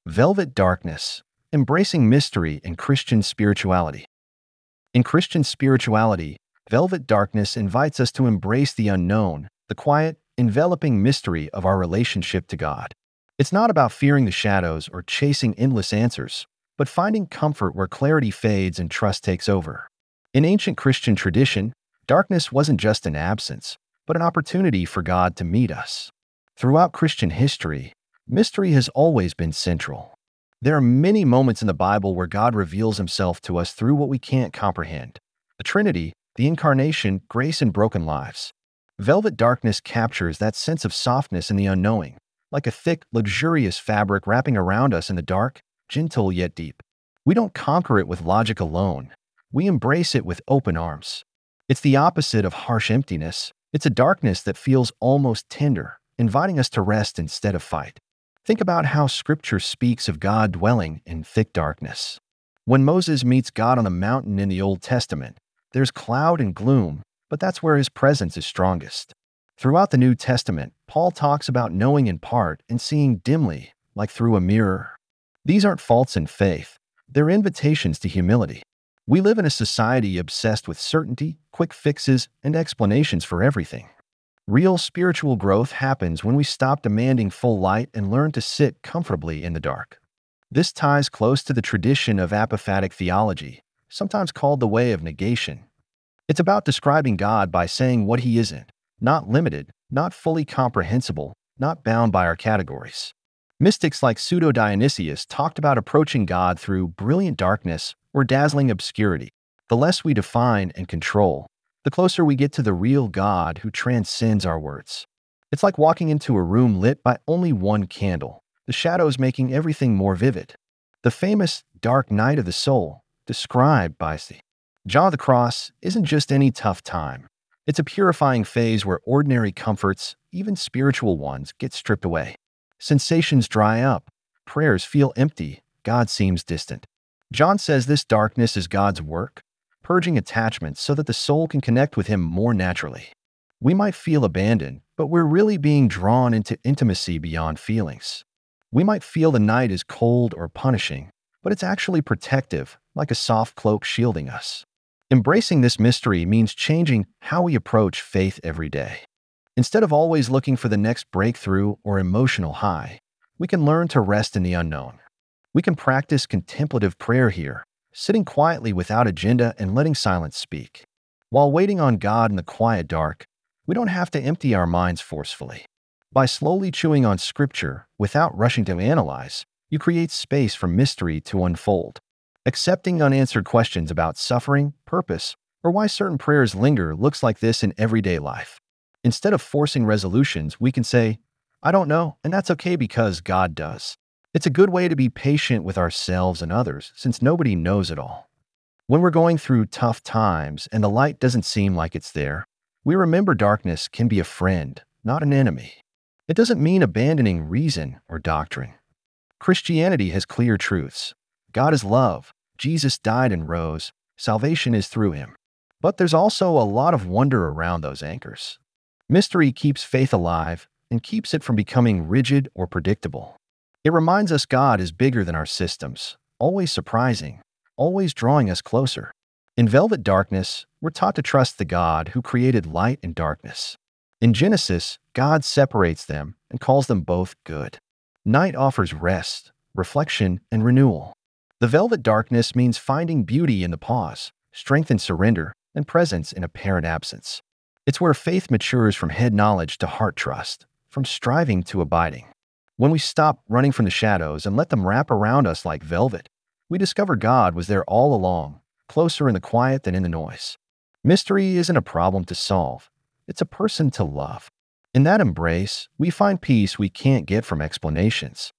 Velvet darkness, embracing mystery in Christian spirituality. In Christian spirituality, velvet darkness invites us to embrace the unknown, the quiet, enveloping mystery of our relationship to God. It's not about fearing the shadows or chasing endless answers, but finding comfort where clarity fades and trust takes over. In ancient Christian tradition, darkness wasn't just an absence, but an opportunity for God to meet us. Throughout Christian history, mystery has always been central. There are many moments in the Bible where God reveals himself to us through what we can't comprehend. The Trinity, the Incarnation, grace, and broken lives. Velvet darkness captures that sense of softness in the unknowing, like a thick, luxurious fabric wrapping around us in the dark, gentle yet deep. We don't conquer it with logic alone. We embrace it with open arms. It's the opposite of harsh emptiness. It's a darkness that feels almost tender, inviting us to rest instead of fight. Think about how Scripture speaks of God dwelling in thick darkness. When Moses meets God on the mountain in the Old Testament, there's cloud and gloom, but that's where his presence is strongest. Throughout the New Testament, Paul talks about knowing in part and seeing dimly, like through a mirror. These aren't faults in faith, they're invitations to humility. We live in a society obsessed with certainty, quick fixes, and explanations for everything. Real spiritual growth happens when we stop demanding full light and learn to sit comfortably in the dark. This ties close to the tradition of apophatic theology, sometimes called the way of negation. It's about describing God by saying what he isn't, not limited, not fully comprehensible, not bound by our categories. Mystics like Pseudo-Dionysius talked about approaching God through brilliant darkness or dazzling obscurity. The less we define and control, the closer we get to the real God who transcends our words. It's like walking into a room lit by only one candle, the shadows making everything more vivid. The famous dark night of the soul, described by John of the Cross, isn't just any tough time. It's a purifying phase where ordinary comforts, even spiritual ones, get stripped away. Sensations dry up, prayers feel empty, God seems distant. John says this darkness is God's work, purging attachments so that the soul can connect with him more naturally. We might feel abandoned, but we're really being drawn into intimacy beyond feelings. We might feel the night is cold or punishing, but it's actually protective, like a soft cloak shielding us. Embracing this mystery means changing how we approach faith every day. Instead of always looking for the next breakthrough or emotional high, we can learn to rest in the unknown. We can practice contemplative prayer here, sitting quietly without agenda and letting silence speak. While waiting on God in the quiet dark, we don't have to empty our minds forcefully. By slowly chewing on Scripture without rushing to analyze, you create space for mystery to unfold. Accepting unanswered questions about suffering, purpose, or why certain prayers linger looks like this in everyday life. Instead of forcing resolutions, we can say, I don't know, and that's okay because God does. It's a good way to be patient with ourselves and others, since nobody knows it all. When we're going through tough times and the light doesn't seem like it's there, we remember darkness can be a friend, not an enemy. It doesn't mean abandoning reason or doctrine. Christianity has clear truths. God is love. Jesus died and rose. Salvation is through him. But there's also a lot of wonder around those anchors. Mystery keeps faith alive and keeps it from becoming rigid or predictable. It reminds us God is bigger than our systems, always surprising, always drawing us closer. In velvet darkness, we're taught to trust the God who created light and darkness. In Genesis, God separates them and calls them both good. Night offers rest, reflection, and renewal. The velvet darkness means finding beauty in the pause, strength in surrender, and presence in apparent absence. It's where faith matures from head knowledge to heart trust, from striving to abiding. When we stop running from the shadows and let them wrap around us like velvet, we discover God was there all along, closer in the quiet than in the noise. Mystery isn't a problem to solve. It's a person to love. In that embrace, we find peace we can't get from explanations.